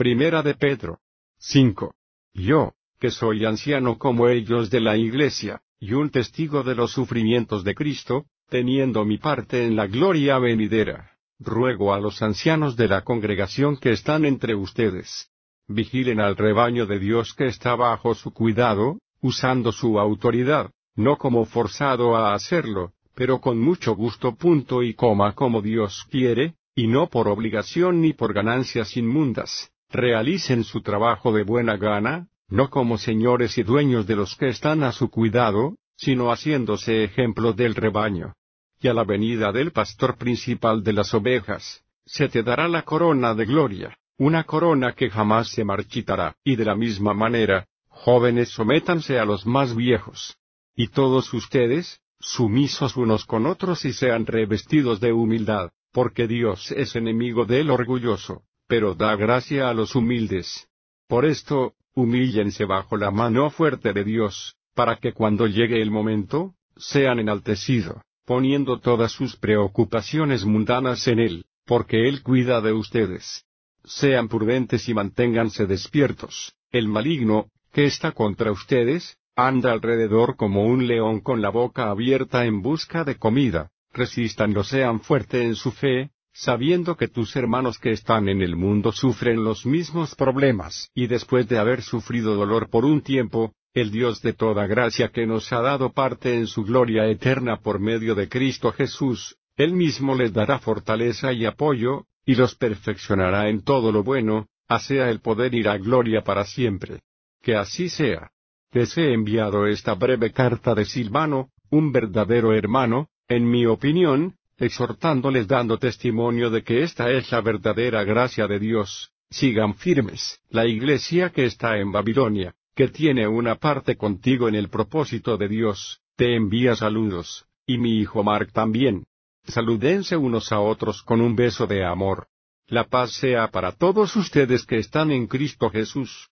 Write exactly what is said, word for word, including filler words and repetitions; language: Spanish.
Primera de Pedro cinco. Yo, que soy anciano como ellos de la Iglesia, y un testigo de los sufrimientos de Cristo, teniendo mi parte en la gloria venidera, ruego a los ancianos de la congregación que están entre ustedes. Vigilen al rebaño de Dios que está bajo su cuidado, usando su autoridad, no como forzado a hacerlo, pero con mucho gusto punto y coma como Dios quiere, y no por obligación ni por ganancias inmundas. Realicen su trabajo de buena gana, no como señores y dueños de los que están a su cuidado, sino haciéndose ejemplo del rebaño. Y a la venida del pastor principal de las ovejas, se te dará la corona de gloria, una corona que jamás se marchitará. Y de la misma manera, jóvenes, sométanse a los más viejos. Y todos ustedes, sumisos unos con otros y sean revestidos de humildad, porque Dios es enemigo del orgulloso, pero da gracia a los humildes. Por esto, humíllense bajo la mano fuerte de Dios, para que cuando llegue el momento, sean enaltecidos, poniendo todas sus preocupaciones mundanas en Él, porque Él cuida de ustedes. Sean prudentes y manténganse despiertos. El maligno, que está contra ustedes, anda alrededor como un león con la boca abierta en busca de comida. Resístanlo, sean fuertes en su fe, sabiendo que tus hermanos que están en el mundo sufren los mismos problemas. Y después de haber sufrido dolor por un tiempo, el Dios de toda gracia que nos ha dado parte en su gloria eterna por medio de Cristo Jesús, Él mismo les dará fortaleza y apoyo, y los perfeccionará en todo lo bueno, asea el poder y la gloria para siempre. Que así sea. Les he enviado esta breve carta de Silvano, un verdadero hermano, en mi opinión, exhortándoles dando testimonio de que esta es la verdadera gracia de Dios. Sigan firmes. La iglesia que está en Babilonia, que tiene una parte contigo en el propósito de Dios, te envía saludos, y mi hijo Mark también. Salúdense unos a otros con un beso de amor. La paz sea para todos ustedes que están en Cristo Jesús.